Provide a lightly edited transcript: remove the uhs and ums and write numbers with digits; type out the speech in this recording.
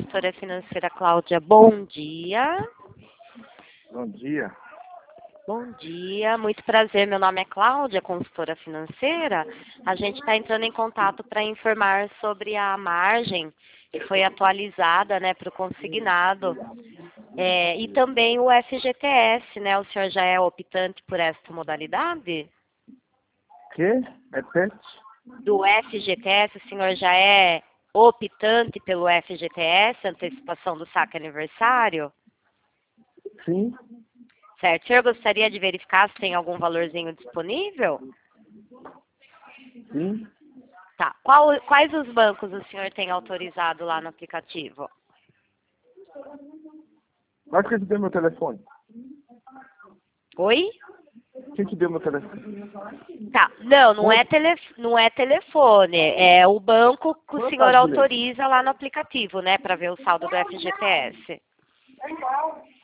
consultora financeira Cláudia. Bom dia. Bom dia. Bom dia, muito prazer. Meu nome é Cláudia, consultora financeira. A gente está entrando em contato para informar sobre a margem que foi atualizada, né, para o consignado. E também o FGTS, né? O senhor já é optante por esta modalidade? Que? Repete? Do FGTS, o senhor já é optante pelo FGTS, antecipação do saque aniversário? Sim. Certo. O senhor gostaria de verificar se tem algum valorzinho disponível? Sim. Tá. Quais os bancos o senhor tem autorizado lá no aplicativo? Mas quem te deu meu telefone? Oi? Quem te deu meu telefone? Tá. Não é telefone. É o banco que o senhor autoriza lá no aplicativo, né? Para ver o saldo do FGTS.